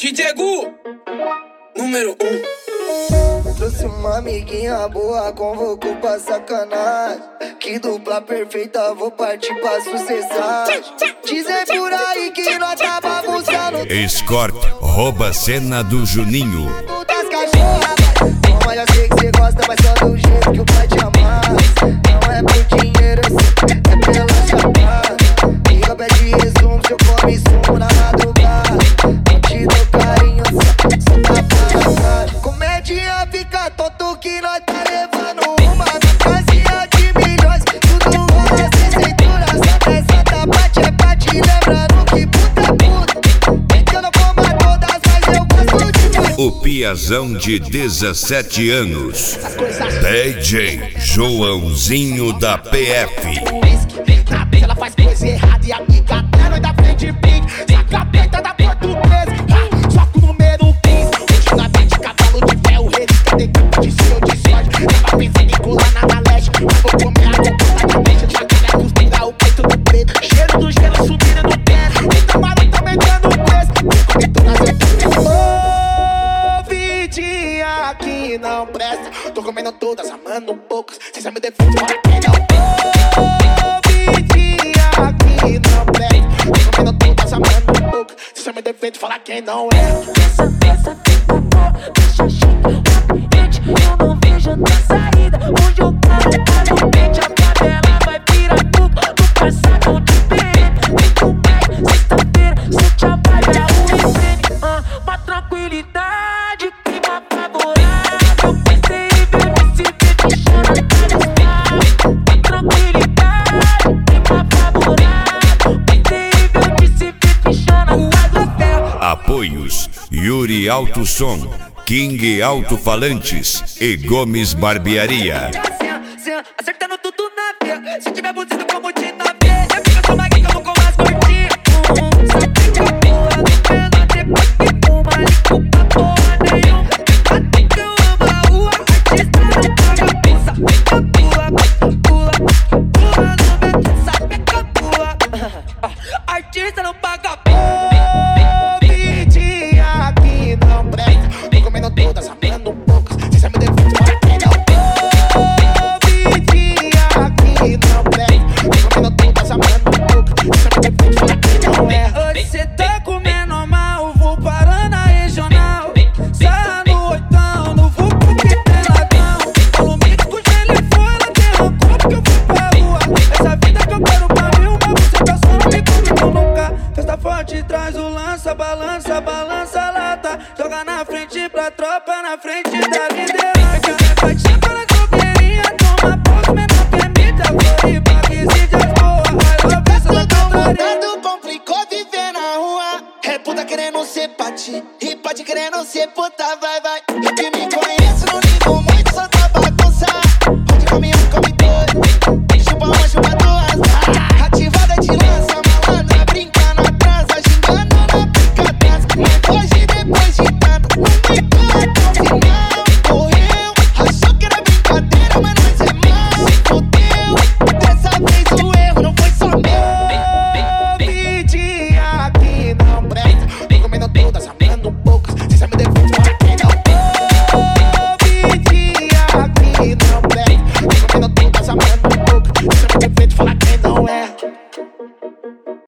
DJ Gu, número 1. Trouxe uma amiguinha boa, convocou pra sacanagem. Que dupla perfeita, vou partir pra sucessagem. Dizem por aí que nós tá bagunçando. Escort, rouba a cena do Juninho. Das cachorras, mas eu sei que cê gosta, mas só do jeito que o pai te amassa. Não é por dinheiro, é pela chamada. Liga, pede resumo, se eu come sumo na madrugada. Não te dou carinho, só tá pra comédia fica tonto que nós tá levando uma casinha de milhões. Tudo rola sem cintura, só essa tapate é pra te lembrando que puta é puta. Bem que eu não como a todas, mas eu gosto de você. O piazão de 17 anos, DJ Joãozinho da PF. Ela faz coisa errada e a amiga dela da frente pique. Saca a peta da portuguesa, só com o número 15. Ultimamente cavalo de ferro, relíquia de campo de céu de sorte. Tava pensando em colar na leste, mas vou comer a coisa de leite. Chacaré costura o peito do preto, cheiro do gelo subindo no pé. Então maluco tá metendo preço, comi todas as vidinha que não presta. Tô comendo todas, amando poucas. Cê sabe o defeito, fala que não se chama defeito, fala quem não é. Essa fica boa, deixa chique, rapidente. Eu não vejo outra saída. Onde eu quero no pente, a favela vai virar tudo. No passado de PM, muito bem. Sexta-feira, sente a vibe, é o emprego. Uma tranquilidade, clima favorável. Pensei em ver esse vídeo chorando pra estar. Uma tranquilidade, clima favorável. Pensei em ver esse vídeo chorando pra estar. Apoios: Yuri Alto Som, King Alto Falantes e Gomes Barbearia. Acertando tudo na via. Se tiver buzido como de navê, eu fico só maguinha como com as gordinhas. Sabe que a porra do pela depois que fuma, limpo pra porra nenhuma. Até que eu amo a rua, artista não paga pizza. Pula no beat, sabe que eu pula. Artista não paga pizza. Todas amando poucas, cê sabe o defeito, fala quem não vidinha aqui não presta. Tô comendo todas amando poucas, cê sabe o defeito, fala quem não é. Hoje cê tá comendo mal, vou parar na regional. Sarra no oitão, no vulco que tem ladrão. Falou mix com gelo e foi, ela derrocou porque eu fui pra rua. Essa vida que eu quero pra mim, uma você tá só comigo nunca. Festa forte, traz o lança, balança, balança lata. Joga na frente pra tropa, na frente da liderança. Vai te chamar na coqueirinha, toma pouco, menor que mídia. Floripa, que se dias boa, vai lá ver essa cantaria. Complicou viver na rua. É puta querendo ser pati, e pati querendo ser puta, vai, vai.